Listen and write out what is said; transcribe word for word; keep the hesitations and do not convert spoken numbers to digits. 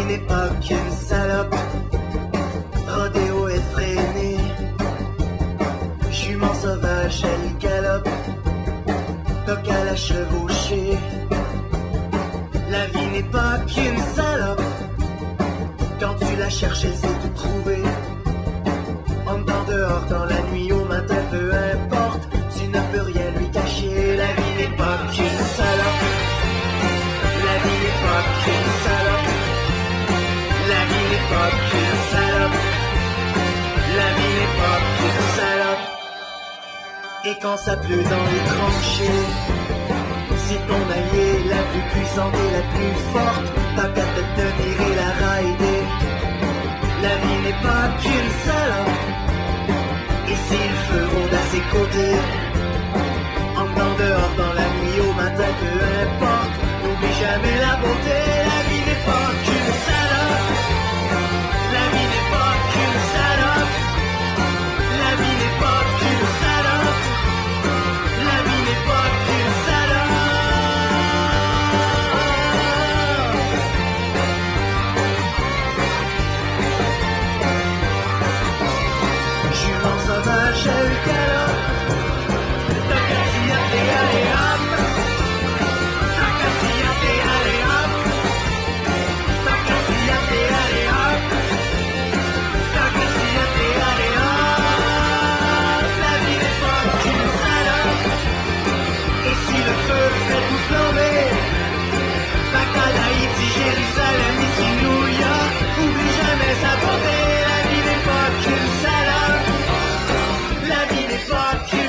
n'est pas qu'une salope, rodéo effréné, jument sauvage, elle galope, toc à la chevauchée. La vie n'est pas qu'une salope, quand tu la cherches, elle sait tout trouver. En dedans, dehors, dans la nuit, au matin, peu importe, tu ne peux rien lui cacher. La vie n'est pas qu'une salope, la vie n'est pas qu'une salope, la vie n'est pas qu'une salope, la vie n'est pas qu'une salope. Et quand ça pleut dans les tranchées, si ton allié la plus puissante et la plus forte, t'as qu'à te tenir et la rider. La vie n'est pas qu'une salope, et si le feu rôde à ses côtés, en dedans, dehors, dans la nuit, au matin, peu importe, n'oublie jamais la beauté. La vie n'est pas qu'une salope, la vie n'est pas qu'une salope, la vie n'est pas qu'une salope, la vie n'est pas qu'une salope. Jument sauvage, elle galope, t'as qu'à t'y appeler, allez hop, t'as qu'à t'y appeler, allez hop, t'as qu'à t'y appeler, allez hop, t'as qu'à t'y appeler, allez hop. La vie n'est pas qu'une salope, et si le feu fait tout flamber, Bagdad, Haïti, Jérusalem, ici New York, oublie jamais sa beauté. La vie n'est pas qu'une salope, la vie n'est pas qu'une